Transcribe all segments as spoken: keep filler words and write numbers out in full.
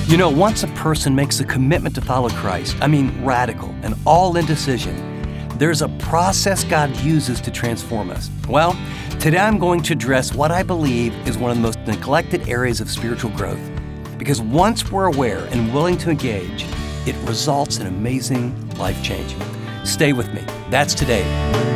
You know, once a person makes a commitment to follow Christ, I mean radical and all-in decision, there's a process God uses to transform us. Well, today I'm going to address what I believe is one of the most neglected areas of spiritual growth. Because once we're aware and willing to engage, it results in amazing life change. Stay with me. That's today.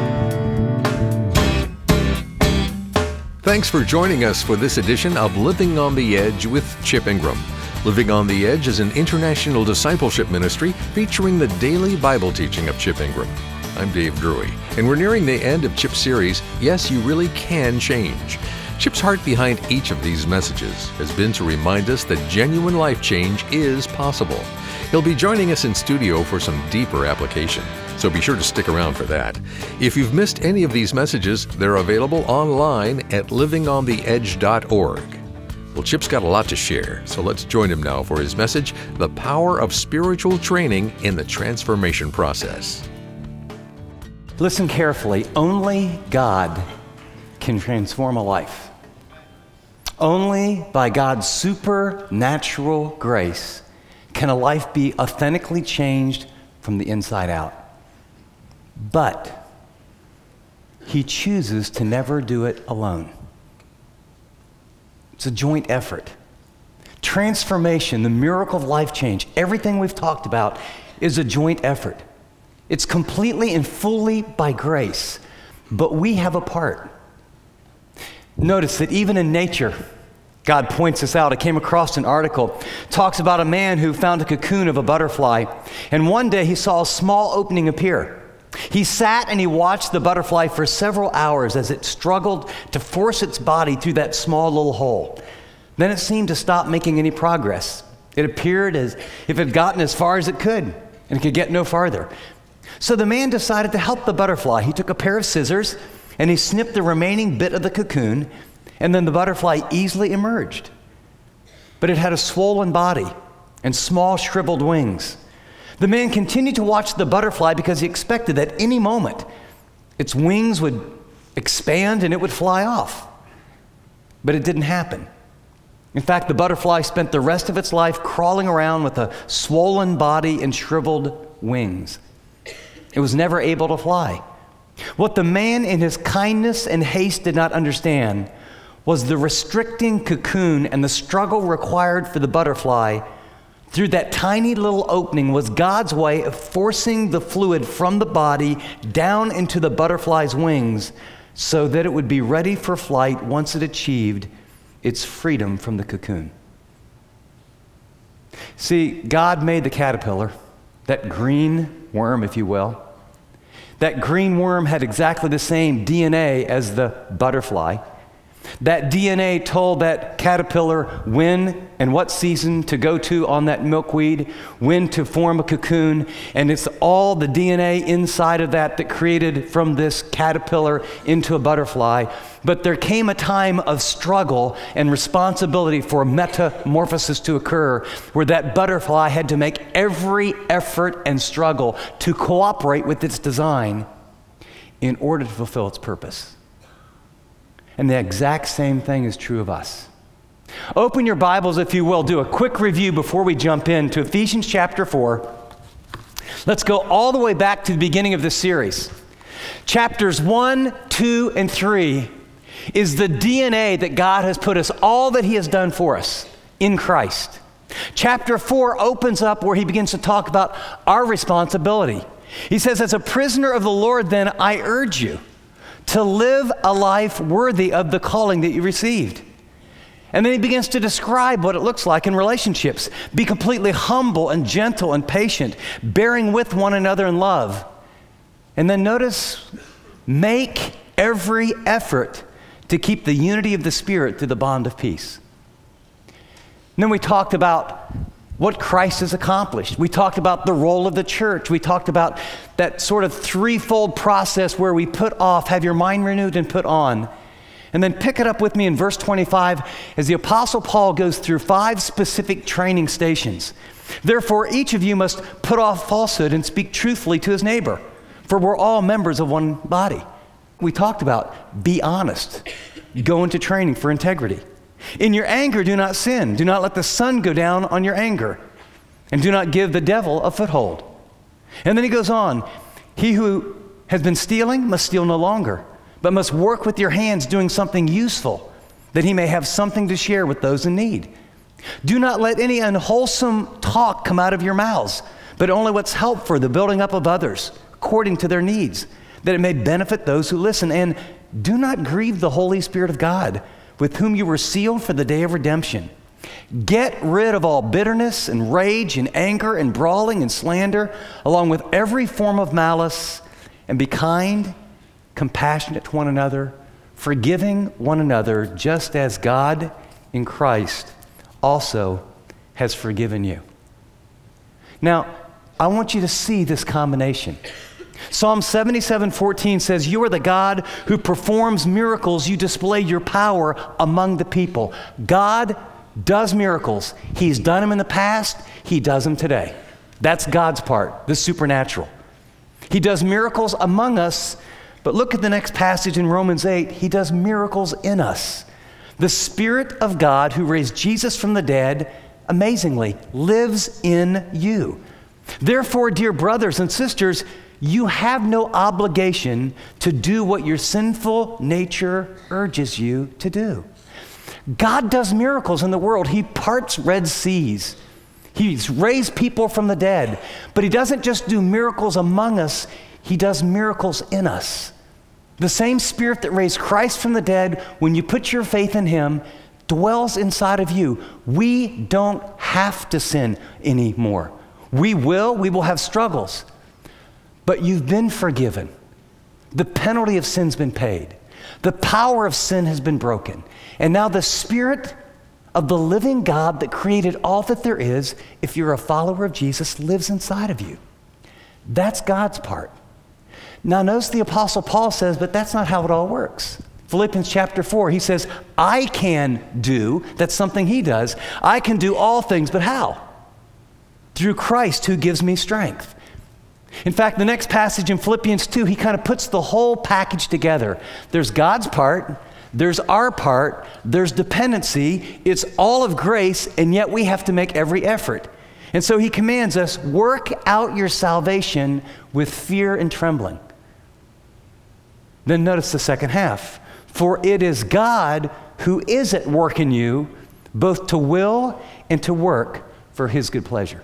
Thanks for joining us for this edition of Living on the Edge with Chip Ingram. Living on the Edge is an international discipleship ministry featuring the daily Bible teaching of Chip Ingram. I'm Dave Drury, and we're nearing the end of Chip's series, Yes, You Really Can Change. Chip's heart behind each of these messages has been to remind us that genuine life change is possible. He'll be joining us in studio for some deeper application, so be sure to stick around for that. If you've missed any of these messages, they're available online at living on the edge dot org. Well, Chip's got a lot to share, so let's join him now for his message, The Power of Spiritual Training in the Transformation Process. Listen carefully. Only God can transform a life. Only by God's supernatural grace can a life be authentically changed from the inside out. But He chooses to never do it alone. It's a joint effort. Transformation, the miracle of life change, everything we've talked about is a joint effort. It's completely and fully by grace, but we have a part. Notice that even in nature, God points this out. I came across an article, talks about a man who found a cocoon of a butterfly, and one day he saw a small opening appear. He sat and he watched the butterfly for several hours as it struggled to force its body through that small little hole. Then it seemed to stop making any progress. It appeared as if it had gotten as far as it could, and it could get no farther. So the man decided to help the butterfly. He took a pair of scissors and he snipped the remaining bit of the cocoon, and then the butterfly easily emerged. But it had a swollen body and small shriveled wings. The man continued to watch the butterfly because he expected that any moment its wings would expand and it would fly off. But it didn't happen. In fact, the butterfly spent the rest of its life crawling around with a swollen body and shriveled wings. It was never able to fly. What the man in his kindness and haste did not understand was the restricting cocoon and the struggle required for the butterfly through that tiny little opening was God's way of forcing the fluid from the body down into the butterfly's wings so that it would be ready for flight once it achieved its freedom from the cocoon. See, God made the caterpillar, that green worm, if you will. That green worm had exactly the same D N A as the butterfly. That D N A told that caterpillar when and what season to go to on that milkweed, when to form a cocoon, and it's all the D N A inside of that that created from this caterpillar into a butterfly. But there came a time of struggle and responsibility for metamorphosis to occur, where that butterfly had to make every effort and struggle to cooperate with its design in order to fulfill its purpose. And the exact same thing is true of us. Open your Bibles, if you will. Do a quick review before we jump into Ephesians chapter four. Let's go all the way back to the beginning of this series. Chapters one, two, and three is the D N A that God has put us, all that He has done for us in Christ. Chapter four opens up where He begins to talk about our responsibility. He says, as a prisoner of the Lord, then I urge you to live a life worthy of the calling that you received. And then he begins to describe what it looks like in relationships. Be completely humble and gentle and patient, bearing with one another in love. And then notice, make every effort to keep the unity of the Spirit through the bond of peace. And then we talked about what Christ has accomplished. We talked about the role of the church. We talked about that sort of threefold process where we put off, have your mind renewed, and put on. And then pick it up with me in verse twenty-five as the Apostle Paul goes through five specific training stations. Therefore, each of you must put off falsehood and speak truthfully to his neighbor, for we're all members of one body. We talked about be honest, go into training for integrity. In your anger, do not sin. Do not let the sun go down on your anger. And do not give the devil a foothold. And then he goes on, he who has been stealing must steal no longer, but must work with your hands doing something useful, that he may have something to share with those in need. Do not let any unwholesome talk come out of your mouths, but only what's helpful for the building up of others, according to their needs, that it may benefit those who listen. And do not grieve the Holy Spirit of God, with whom you were sealed for the day of redemption. Get rid of all bitterness and rage and anger and brawling and slander, along with every form of malice, and be kind, compassionate to one another, forgiving one another, just as God in Christ also has forgiven you. Now, I want you to see this combination. Psalm seventy-seven fourteen says, you are the God who performs miracles. You display your power among the people. God does miracles. He's done them in the past. He does them today. That's God's part, the supernatural. He does miracles among us, but look at the next passage in Romans eight. He does miracles in us. The Spirit of God who raised Jesus from the dead, amazingly, lives in you. Therefore, dear brothers and sisters, you have no obligation to do what your sinful nature urges you to do. God does miracles in the world. He parts Red Seas. He's raised people from the dead. But he doesn't just do miracles among us, he does miracles in us. The same Spirit that raised Christ from the dead, when you put your faith in him, dwells inside of you. We don't have to sin anymore. We will, we will have struggles. But you've been forgiven. The penalty of sin's been paid. The power of sin has been broken. And now the Spirit of the living God that created all that there is, if you're a follower of Jesus, lives inside of you. That's God's part. Now notice the Apostle Paul says, but that's not how it all works. Philippians chapter four, he says, I can do, that's something he does, I can do all things, but how? Through Christ who gives me strength. In fact, the next passage in Philippians two, he kind of puts the whole package together. There's God's part, there's our part, there's dependency, it's all of grace, and yet we have to make every effort. And so he commands us, work out your salvation with fear and trembling. Then notice the second half. For it is God who is at work in you, both to will and to work for his good pleasure.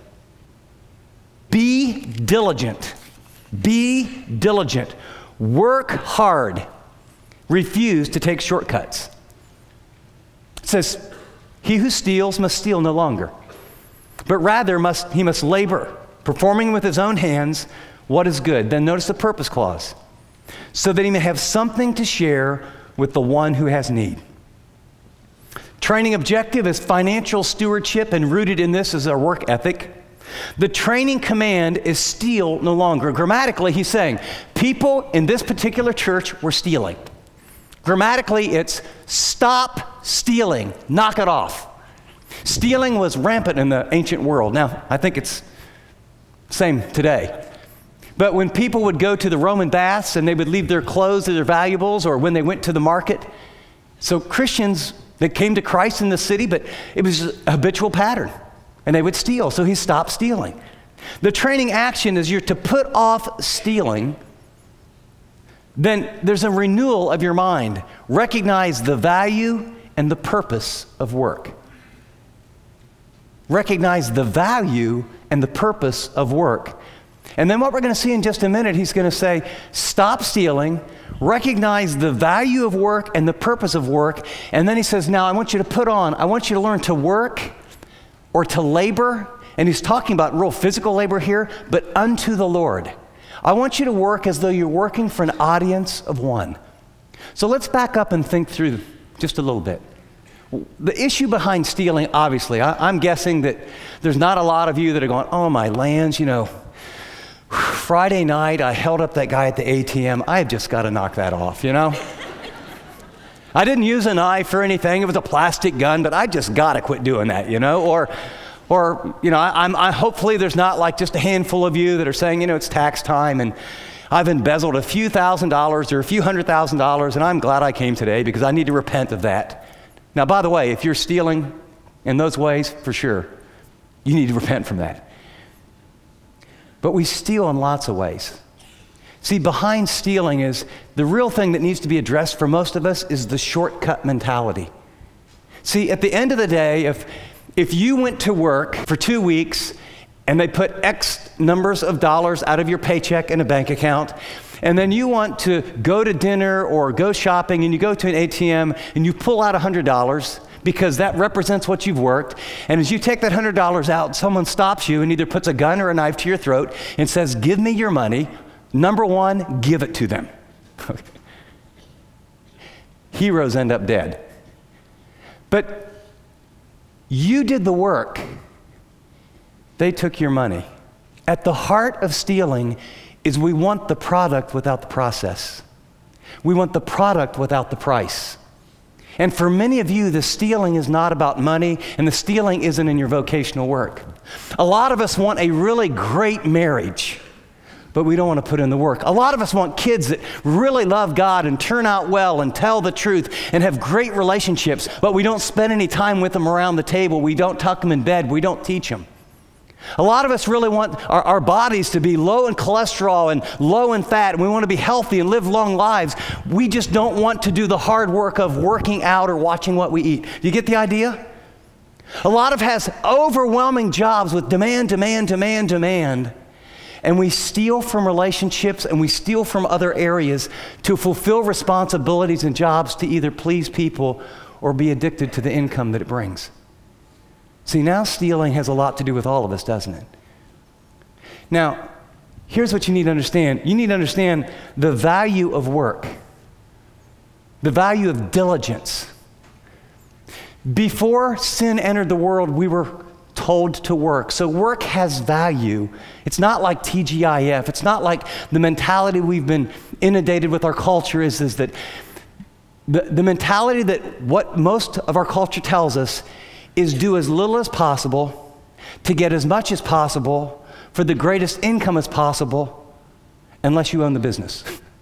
Be diligent. Be diligent. Work hard. Refuse to take shortcuts. It says, he who steals must steal no longer, but rather must he must labor, performing with his own hands what is good. Then notice the purpose clause. So that he may have something to share with the one who has need. Training objective is financial stewardship, and rooted in this is our work ethic. The training command is steal no longer. Grammatically, he's saying, people in this particular church were stealing. Grammatically, it's stop stealing, knock it off. Stealing was rampant in the ancient world. Now, I think it's the same today. But when people would go to the Roman baths and they would leave their clothes or their valuables, or when they went to the market, so Christians that came to Christ in the city, but it was a habitual pattern, and they would steal. So he stopped stealing. The training action is you're to put off stealing. Then there's a renewal of your mind. Recognize the value and the purpose of work. Recognize the value and the purpose of work. And then what we're going to see in just a minute, he's going to say, stop stealing, recognize the value of work and the purpose of work. And then he says, now I want you to put on, I want you to learn to work or to labor. And he's talking about real physical labor here, but unto the Lord. I want you to work as though you're working for an audience of one. So let's back up and think through just a little bit. The issue behind stealing, obviously, I, I'm guessing that there's not a lot of you that are going, oh, my lands, you know, Friday night I held up that guy at the A T M. I've just got to knock that off, you know? I didn't use a knife or anything. It was a plastic gun, but I just got to quit doing that, you know? Or, or you know, I, I'm, I, hopefully there's not like just a handful of you that are saying, you know, it's tax time and I've embezzled a few thousand dollars or a few hundred thousand dollars and I'm glad I came today because I need to repent of that. Now, by the way, if you're stealing in those ways, for sure, you need to repent from that. But we steal in lots of ways. See, behind stealing is the real thing that needs to be addressed for most of us is the shortcut mentality. See, at the end of the day, if if you went to work for two weeks and they put X numbers of dollars out of your paycheck in a bank account, and then you want to go to dinner or go shopping and you go to an A T M and you pull out one hundred dollars because that represents what you've worked, and as you take that one hundred dollars out, someone stops you and either puts a gun or a knife to your throat and says, "Give me your money." Number one, give it to them. Heroes end up dead. But you did the work. They took your money. At the heart of stealing is we want the product without the process. We want the product without the price. And for many of you, the stealing is not about money, and the stealing isn't in your vocational work. A lot of us want a really great marriage, but we don't want to put in the work. A lot of us want kids that really love God and turn out well and tell the truth and have great relationships, but we don't spend any time with them around the table. We don't tuck them in bed. We don't teach them. A lot of us really want our, our bodies to be low in cholesterol and low in fat, and we want to be healthy and live long lives. We just don't want to do the hard work of working out or watching what we eat. Do you get the idea? A lot of us has overwhelming jobs with demand, demand, demand, demand. And we steal from relationships and we steal from other areas to fulfill responsibilities and jobs to either please people or be addicted to the income that it brings. See, now stealing has a lot to do with all of us, doesn't it? Now, here's what you need to understand. You need to understand the value of work, the value of diligence. Before sin entered the world, we were told to work. So work has value. It's not like T G I F. It's not like the mentality we've been inundated with our culture is, is that the, the mentality that what most of our culture tells us is do as little as possible to get as much as possible for the greatest income as possible unless you own the business.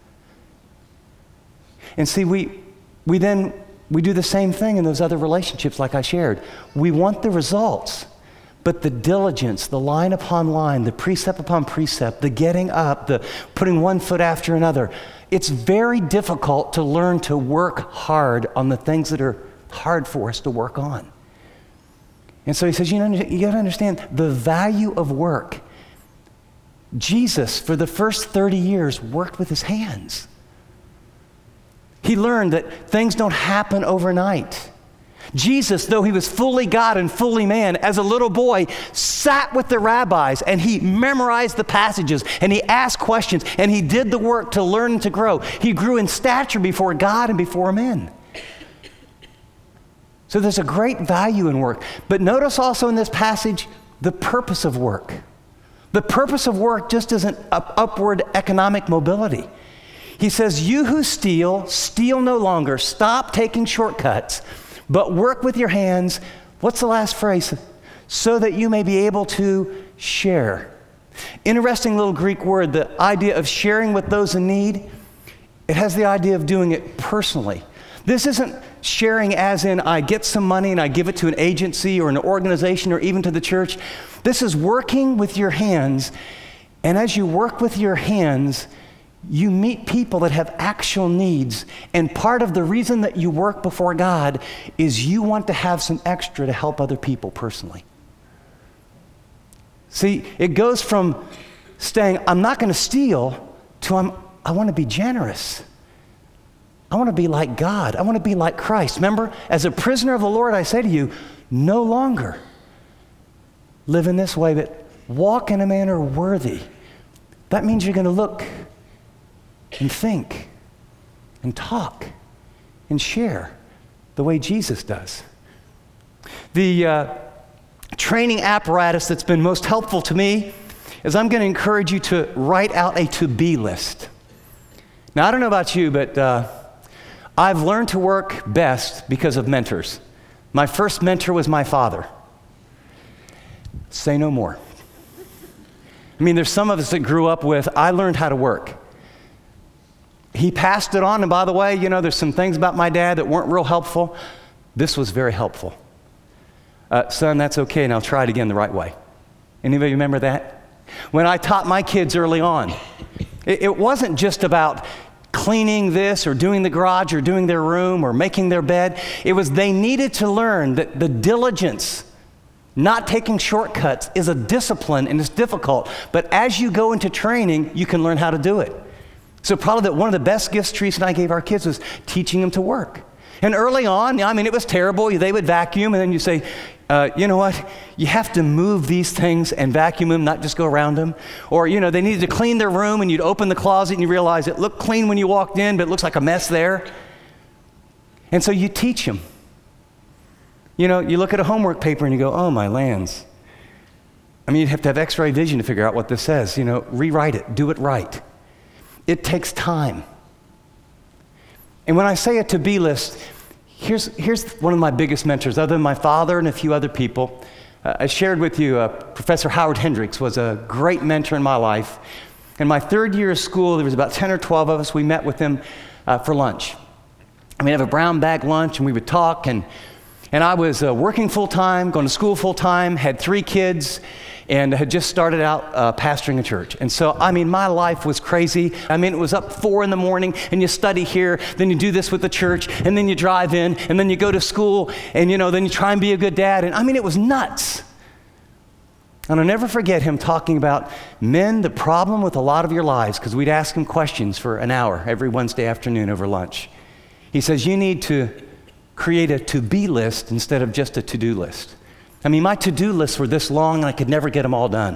And see, we we then we do the same thing in those other relationships like I shared. We want the results. But the diligence, the line upon line, the precept upon precept, the getting up, the putting one foot after another, it's very difficult to learn to work hard on the things that are hard for us to work on. And so he says, you know, you got to understand the value of work. Jesus, for the first thirty years, worked with his hands. He learned that things don't happen overnight. Jesus, though he was fully God and fully man, as a little boy, sat with the rabbis and he memorized the passages and he asked questions and he did the work to learn and to grow. He grew in stature before God and before men. So there's a great value in work. But notice also in this passage the purpose of work. The purpose of work just isn't up- upward economic mobility. He says, you who steal, steal no longer. Stop taking shortcuts. But work with your hands. What's the last phrase? So that you may be able to share. Interesting little Greek word, the idea of sharing with those in need. It has the idea of doing it personally. This isn't sharing as in I get some money and I give it to an agency or an organization or even to the church. This is working with your hands. And as you work with your hands, you meet people that have actual needs, and part of the reason that you work before God is you want to have some extra to help other people personally. See, it goes from saying, I'm not going to steal, to I'm, I want to be generous. I want to be like God. I want to be like Christ. Remember, as a prisoner of the Lord, I say to you, no longer live in this way, but walk in a manner worthy. That means you're going to look and think and talk and share the way Jesus does. The uh, training apparatus that's been most helpful to me is I'm going to encourage you to write out a to-be list. Now, I don't know about you, but uh, I've learned to work best because of mentors. My first mentor was my father. Say no more. I mean, there's some of us that grew up with, I learned how to work. He passed it on, and by the way, you know, there's some things about my dad that weren't real helpful, This was very helpful. Uh, son, that's okay, and I'll try it again the right way. Anybody remember that? When I taught my kids early on, it, it wasn't just about cleaning this or doing the garage or doing their room or making their bed. It was they needed to learn that the diligence, not taking shortcuts, is a discipline and it's difficult. But as you go into training, you can learn how to do it. So probably that one of the best gifts Teresa and I gave our kids was teaching them to work. And early on, I mean, it was terrible. They would vacuum, and then you say, uh, you know what? You have to move these things and vacuum them, not just go around them. Or, you know, they needed to clean their room, and you'd open the closet, and you realize it looked clean when you walked in, but it looks like a mess there. And so you teach them. You know, you look at a homework paper, and you go, oh, my lands. I mean, you'd have to have x-ray vision to figure out what this says. You know, rewrite it. Do it right. It takes time. And when I say a to-be list, here's, here's one of my biggest mentors, other than my father and a few other people. Uh, I shared with you, uh, Professor Howard Hendricks was a great mentor in my life. In my third year of school, there was about ten or twelve of us. We met with him uh, for lunch. And we'd have a brown bag lunch, and we would talk. And, and I was uh, working full-time, going to school full-time, had three kids, and had just started out uh, pastoring a church. And so, I mean, my life was crazy. I mean, it was up four in the morning, and you study here, then you do this with the church, and then you drive in, and then you go to school, and, you know, then you try and be a good dad. And I mean, it was nuts. And I'll never forget him talking about men, the problem with a lot of your lives, because we'd ask him questions for an hour every Wednesday afternoon over lunch. He says, you need to create a to-be list instead of just a to-do list. I mean, my to-do lists were this long, and I could never get them all done.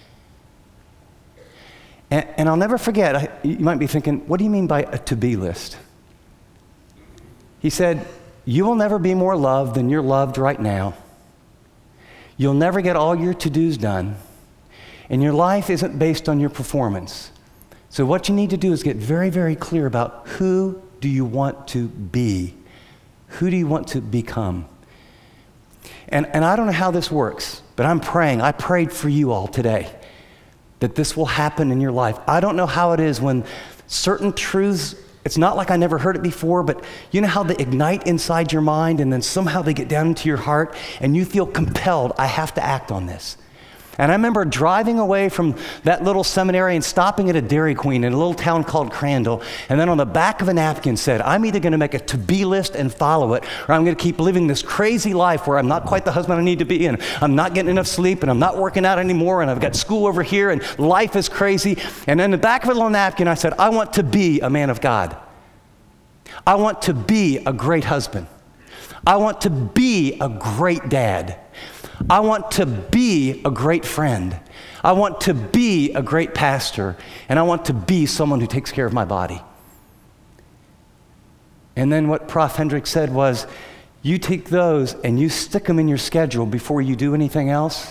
And, and I'll never forget, I, you might be thinking, what do you mean by a to-be list? He said, you will never be more loved than you're loved right now. You'll never get all your to-dos done, and your life isn't based on your performance. So what you need to do is get very, very clear about who do you want to be? Who do you want to become? And, and I don't know how this works, but I'm praying. I prayed for you all today that this will happen in your life. I don't know how it is when certain truths, it's not like I never heard it before, but you know how they ignite inside your mind and then somehow they get down into your heart and you feel compelled, I have to act on this. And I remember driving away from that little seminary and stopping at a Dairy Queen in a little town called Crandall, and then on the back of a napkin said, I'm either going to make a to-be list and follow it, or I'm going to keep living this crazy life where I'm not quite the husband I need to be, and I'm not getting enough sleep, and I'm not working out anymore, and I've got school over here, and life is crazy. And in the back of a little napkin, I said, I want to be a man of God. I want to be a great husband. I want to be a great dad. I want to be a great friend. I want to be a great pastor. And I want to be someone who takes care of my body. And then what Prof Hendricks said was, you take those and you stick them in your schedule before you do anything else.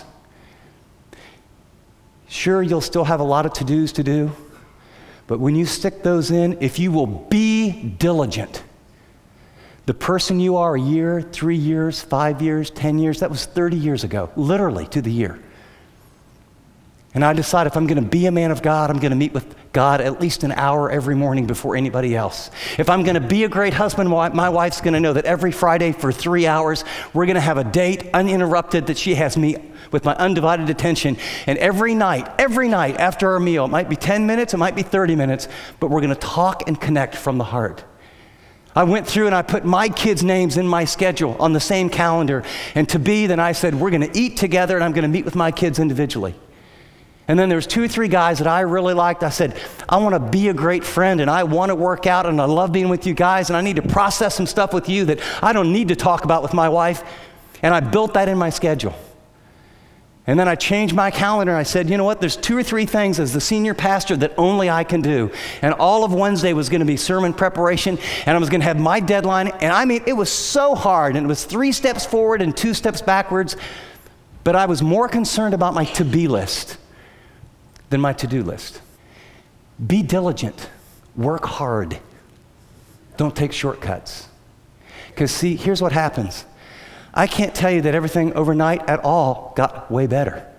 Sure, you'll still have a lot of to-dos to do, but when you stick those in, if you will be diligent, the person you are a year, three years, five years, ten years, that was thirty years ago, literally to the year. And I decided if I'm going to be a man of God, I'm going to meet with God at least an hour every morning before anybody else. If I'm going to be a great husband, my wife's going to know that every Friday for three hours, we're going to have a date uninterrupted that she has me with my undivided attention. And every night, every night after our meal, it might be ten minutes, it might be thirty minutes, but we're going to talk and connect from the heart. I went through and I put my kids' names in my schedule on the same calendar. And to be, then I said, we're going to eat together and I'm going to meet with my kids individually. And then there was two or three guys that I really liked. I said, I want to be a great friend and I want to work out and I love being with you guys and I need to process some stuff with you that I don't need to talk about with my wife. And I built that in my schedule. And then I changed my calendar and I said, you know what, there's two or three things as the senior pastor that only I can do. And all of Wednesday was going to be sermon preparation and I was going to have my deadline. And I mean, it was so hard and it was three steps forward and two steps backwards. But I was more concerned about my to-be list than my to-do list. Be diligent. Work hard. Don't take shortcuts. Because see, here's what happens. I can't tell you that everything overnight at all got way better.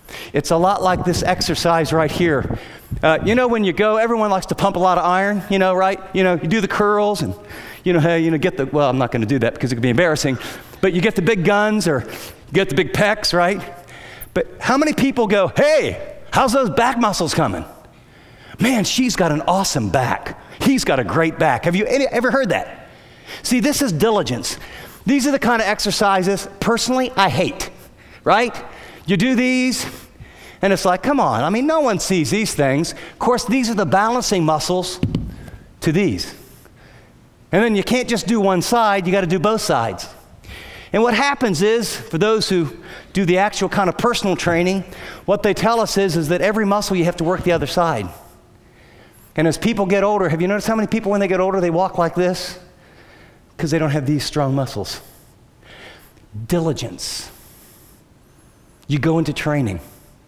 It's a lot like this exercise right here. Uh, you know, when you go, everyone likes to pump a lot of iron, you know, right? You know, you do the curls and, you know, hey, you know, get the, well, I'm not going to do that because it could be embarrassing, but you get the big guns or you get the big pecs, right? But how many people go, hey, how's those back muscles coming? Man, she's got an awesome back. He's got a great back. Have you any, ever heard that? See, this is diligence. These are the kind of exercises, personally, I hate, right? You do these, and it's like, come on. I mean, no one sees these things. Of course, these are the balancing muscles to these. And then you can't just do one side. You got to do both sides. And what happens is, for those who do the actual kind of personal training, what they tell us is, is that every muscle you have to work the other side. And as people get older, have you noticed how many people when they get older, they walk like this? Because they don't have these strong muscles. Diligence. You go into training.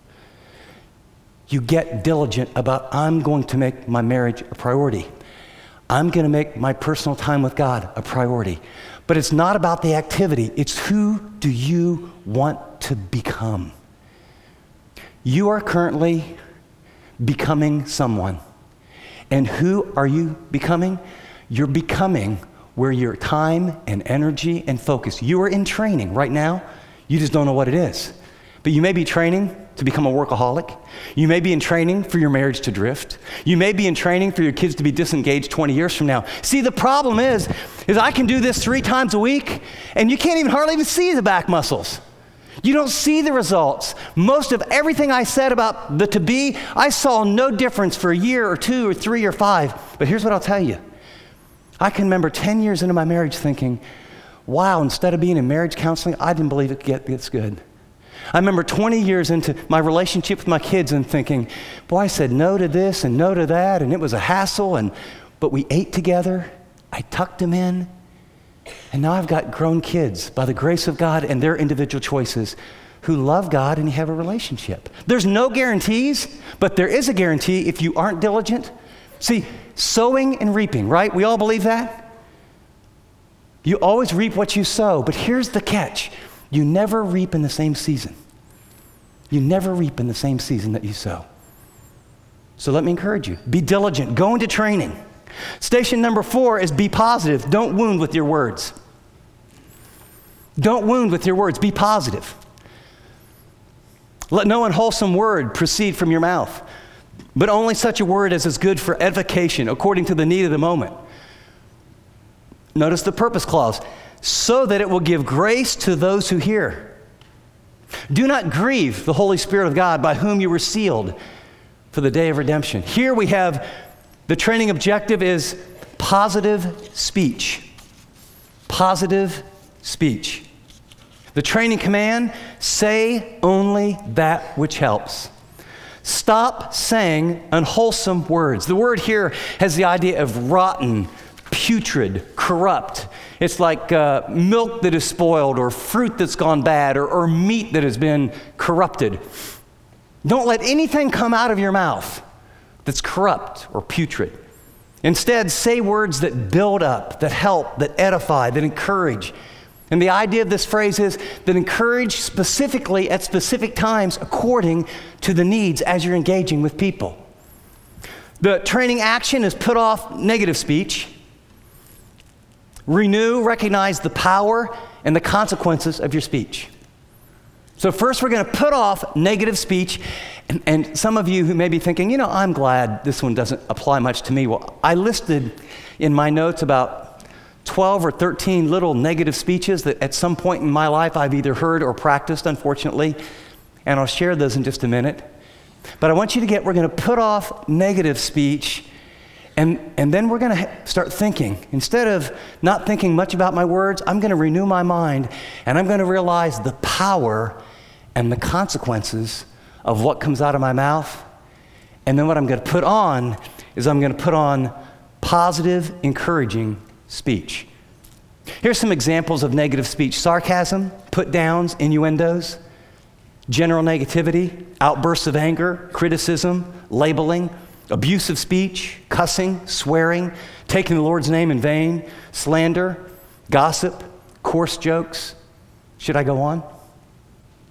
You get diligent about, I'm going to make my marriage a priority. I'm going to make my personal time with God a priority. But it's not about the activity. It's who do you want to become? You are currently becoming someone. And who are you becoming? You're becoming where your time and energy and focus. You are in training right now. You just don't know what it is. But you may be training to become a workaholic. You may be in training for your marriage to drift. You may be in training for your kids to be disengaged twenty years from now. See, the problem is, is I can do this three times a week, and you can't even hardly even see the back muscles. You don't see the results. Most of everything I said about the to be, I saw no difference for a year or two or three or five. But here's what I'll tell you. I can remember ten years into my marriage thinking, wow, instead of being in marriage counseling, I didn't believe it get, gets good. I remember twenty years into my relationship with my kids and thinking, boy, I said no to this and no to that, and it was a hassle, and but we ate together. I tucked them in, and now I've got grown kids by the grace of God and their individual choices who love God and have a relationship. There's no guarantees, but there is a guarantee if you aren't diligent. See, sowing and reaping, right? We all believe that? You always reap what you sow, but here's the catch. You never reap in the same season. You never reap in the same season that you sow. So let me encourage you. Be diligent. Go into training. Station number four is be positive. Don't wound with your words. Don't wound with your words. Be positive. Let no unwholesome word proceed from your mouth, but only such a word as is good for edification, according to the need of the moment. Notice the purpose clause. So that it will give grace to those who hear. Do not grieve the Holy Spirit of God, by whom you were sealed for the day of redemption. Here we have the training objective is positive speech. Positive speech. The training command, say only that which helps. Stop saying unwholesome words. The word here has the idea of rotten, putrid, corrupt. It's like uh, milk that is spoiled, or fruit that's gone bad, or, or meat that has been corrupted. Don't let anything come out of your mouth that's corrupt or putrid. Instead, say words that build up, that help, that edify, that encourage. And the idea of this phrase is that encourage specifically at specific times according to the needs as you're engaging with people. The training action is put off negative speech. Renew, recognize the power and the consequences of your speech. So first we're going to put off negative speech. And, and some of you who may be thinking, you know, I'm glad this one doesn't apply much to me. Well, I listed in my notes about twelve or thirteen little negative speeches that at some point in my life I've either heard or practiced, unfortunately. And I'll share those in just a minute. But I want you to get, we're going to put off negative speech. And, and then we're going to ha- start thinking. Instead of not thinking much about my words, I'm going to renew my mind, and I'm going to realize the power and the consequences of what comes out of my mouth. And then what I'm going to put on is I'm going to put on positive, encouraging speech. Here's some examples of negative speech. Sarcasm, put-downs, innuendos, general negativity, outbursts of anger, criticism, labeling, abusive speech, cussing, swearing, taking the Lord's name in vain, slander, gossip, coarse jokes. Should I go on?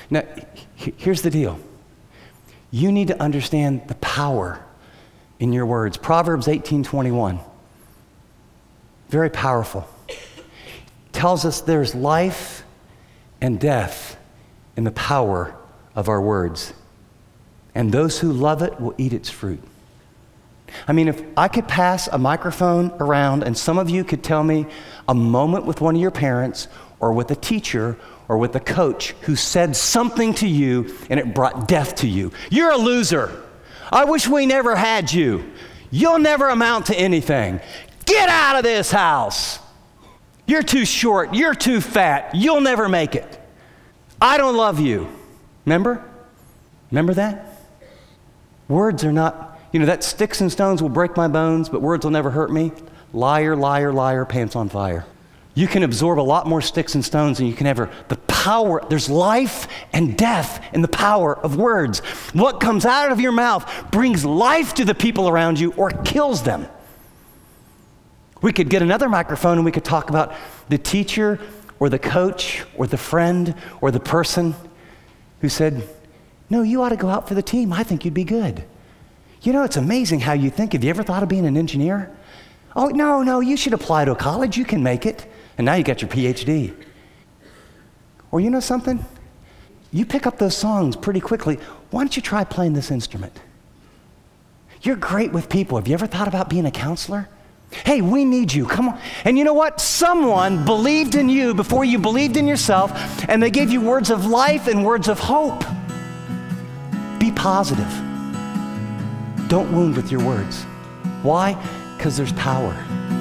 Now, h- here's the deal. You need to understand the power in your words. Proverbs eighteen twenty-one, very powerful. Tells us there's life and death in the power of our words. And those who love it will eat its fruit. I mean, if I could pass a microphone around and some of you could tell me a moment with one of your parents or with a teacher or with a coach who said something to you and it brought death to you. You're a loser. I wish we never had you. You'll never amount to anything. Get out of this house. You're too short. You're too fat. You'll never make it. I don't love you. Remember? Remember that? Words are not, you know, that sticks and stones will break my bones, but words will never hurt me. Liar, liar, liar, pants on fire. You can absorb a lot more sticks and stones than you can ever. The power, there's life and death in the power of words. What comes out of your mouth brings life to the people around you or kills them. We could get another microphone and we could talk about the teacher or the coach or the friend or the person who said, no, you ought to go out for the team. I think you'd be good. You know, it's amazing how you think. Have you ever thought of being an engineer? Oh, no, no, you should apply to a college. You can make it. And now you got your P H D. Or you know something? You pick up those songs pretty quickly. Why don't you try playing this instrument? You're great with people. Have you ever thought about being a counselor? Hey, we need you. Come on. And you know what? Someone believed in you before you believed in yourself, and they gave you words of life and words of hope. Be positive. Don't wound with your words. Why? Because there's power.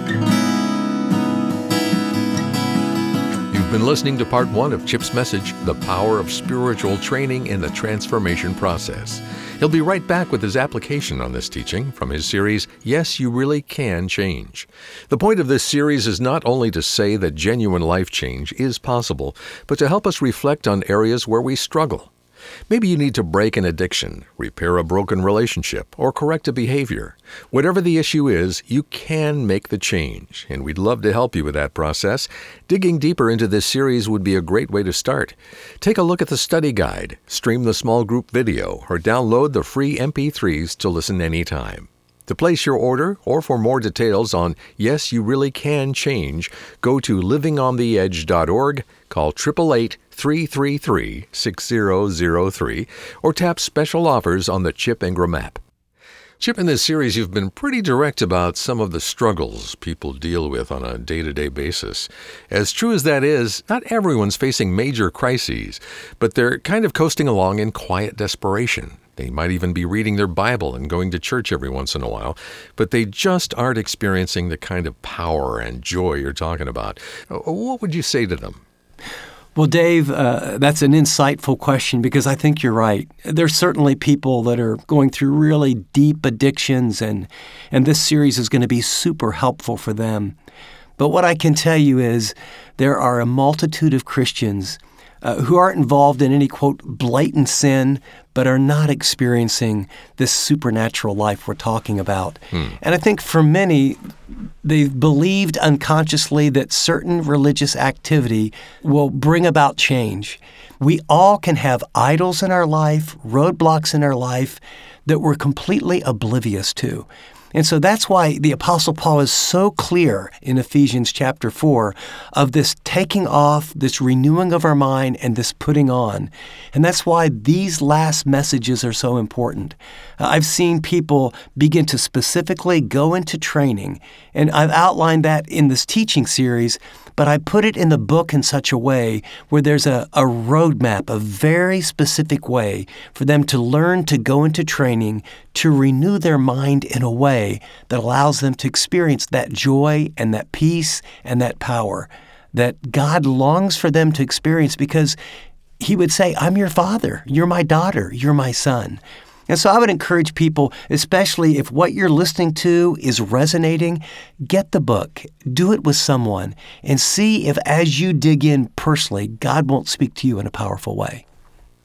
You've been listening to part one of Chip's message, The Power of Spiritual Training in the Transformation Process. He'll be right back with his application on this teaching from his series, Yes, You Really Can Change. The point of this series is not only to say that genuine life change is possible, but to help us reflect on areas where we struggle. Maybe you need to break an addiction, repair a broken relationship, or correct a behavior. Whatever the issue is, you can make the change, and we'd love to help you with that process. Digging deeper into this series would be a great way to start. Take a look at the study guide, stream the small group video, or download the free M P threes to listen anytime. To place your order or for more details on Yes, You Really Can Change, go to living on the edge dot org, call eight eight eight, three three three, six zero zero three, or tap special offers on the Chip Ingram app. Chip, in this series, you've been pretty direct about some of the struggles people deal with on a day-to-day basis. As true as that is, not everyone's facing major crises, but they're kind of coasting along in quiet desperation. They might even be reading their Bible and going to church every once in a while, but they just aren't experiencing the kind of power and joy you're talking about. What would you say to them? Well, Dave, uh, that's an insightful question because I think you're right. There's certainly people that are going through really deep addictions, and, and this series is going to be super helpful for them. But what I can tell you is there are a multitude of Christians uh, who aren't involved in any, quote, blatant sin, but are not experiencing this supernatural life we're talking about. Hmm. And I think for many, they've believed unconsciously that certain religious activity will bring about change. We all can have idols in our life, roadblocks in our life that we're completely oblivious to. And so that's why the Apostle Paul is so clear in Ephesians chapter four of this taking off, this renewing of our mind, and this putting on. And that's why these last messages are so important. Uh, I've seen people begin to specifically go into training, and I've outlined that in this teaching series, but I put it in the book in such a way where there's a, a roadmap, a very specific way for them to learn to go into training to renew their mind in a way that allows them to experience that joy and that peace and that power that God longs for them to experience, because He would say, I'm your father, you're my daughter, you're my son. And so I would encourage people, especially if what you're listening to is resonating, get the book, do it with someone, and see if as you dig in personally, God won't speak to you in a powerful way.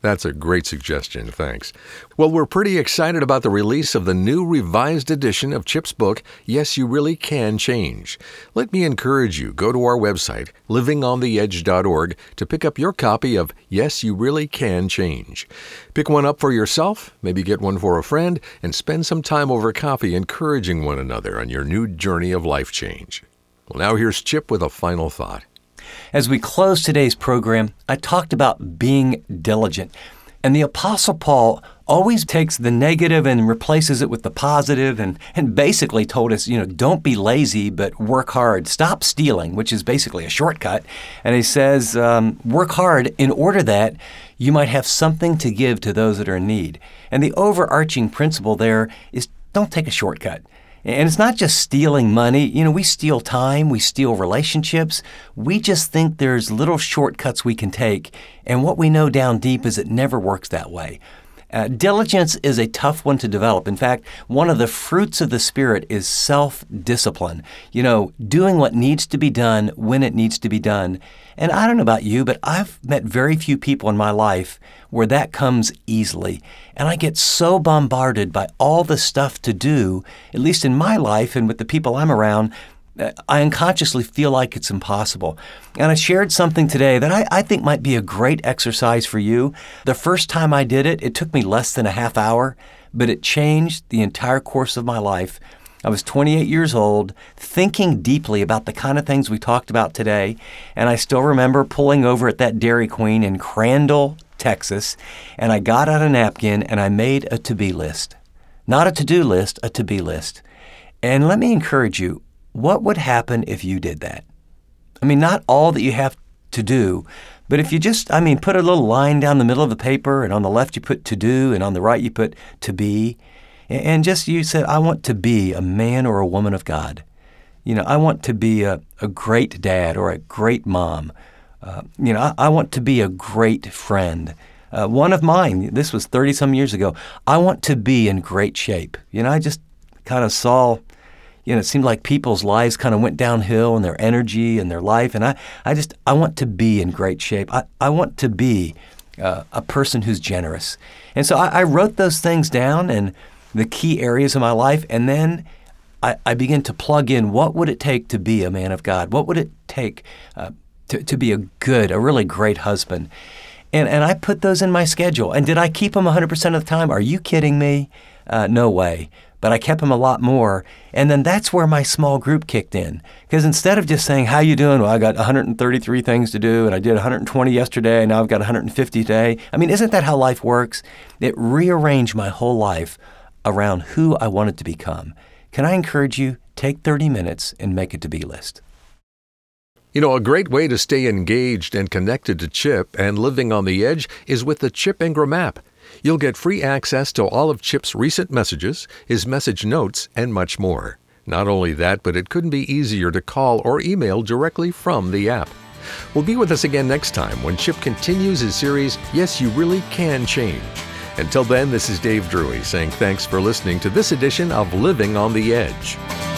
That's a great suggestion, thanks. Well, we're pretty excited about the release of the new revised edition of Chip's book, Yes, You Really Can Change. Let me encourage you, go to our website, living on the edge dot org, to pick up your copy of Yes, You Really Can Change. Pick one up for yourself, maybe get one for a friend, and spend some time over coffee encouraging one another on your new journey of life change. Well, now here's Chip with a final thought. As we close today's program, I talked about being diligent. And the Apostle Paul always takes the negative and replaces it with the positive, and, and basically told us, you know, don't be lazy, but work hard. Stop stealing, which is basically a shortcut. And he says, um, work hard in order that you might have something to give to those that are in need. And the overarching principle there is don't take a shortcut. And it's not just stealing money. You know, we steal time, we steal relationships. We just think there's little shortcuts we can take. And what we know down deep is it never works that way. Uh, diligence is a tough one to develop. In fact, one of the fruits of the Spirit is self-discipline. You know, doing what needs to be done when it needs to be done. And I don't know about you, but I've met very few people in my life where that comes easily. And I get so bombarded by all the stuff to do, at least in my life and with the people I'm around, I unconsciously feel like it's impossible. And I shared something today that I, I think might be a great exercise for you. The first time I did it, it took me less than a half hour, but it changed the entire course of my life. I was twenty-eight years old, thinking deeply about the kind of things we talked about today, and I still remember pulling over at that Dairy Queen in Crandall, Texas, and I got out a napkin and I made a to-be list. Not a to-do list, a to-be list. And let me encourage you, what would happen if you did that? I mean, not all that you have to do, but if you just, I mean, put a little line down the middle of the paper, and on the left you put to do, and on the right you put to be, and just you said, I want to be a man or a woman of God. You know, I want to be a, a great dad or a great mom. Uh, you know, I, I want to be a great friend. Uh, one of mine, this was thirty-some years ago, I want to be in great shape. You know, I just kind of saw, you know, it seemed like people's lives kind of went downhill and their energy and their life. And I, I just, I want to be in great shape. I, I want to be uh, a person who's generous. And so I, I wrote those things down and the key areas of my life. And then I, I began to plug in, what would it take to be a man of God? What would it take uh, to, to be a good, a really great husband? And, and I put those in my schedule. And did I keep them one hundred percent of the time? Are you kidding me? Uh, no way. But I kept them a lot more. And then that's where my small group kicked in. Because instead of just saying, how you doing? Well, I got one hundred thirty-three things to do, and I did one hundred twenty yesterday, and now I've got one hundred fifty today. I mean, isn't that how life works? It rearranged my whole life around who I wanted to become. Can I encourage you, take thirty minutes and make a to-be list. You know, a great way to stay engaged and connected to Chip and Living on the Edge is with the Chip Ingram app. You'll get free access to all of Chip's recent messages, his message notes, and much more. Not only that, but it couldn't be easier to call or email directly from the app. Well, be with us again next time when Chip continues his series, Yes, You Really Can Change. Until then, this is Dave Drury saying thanks for listening to this edition of Living on the Edge.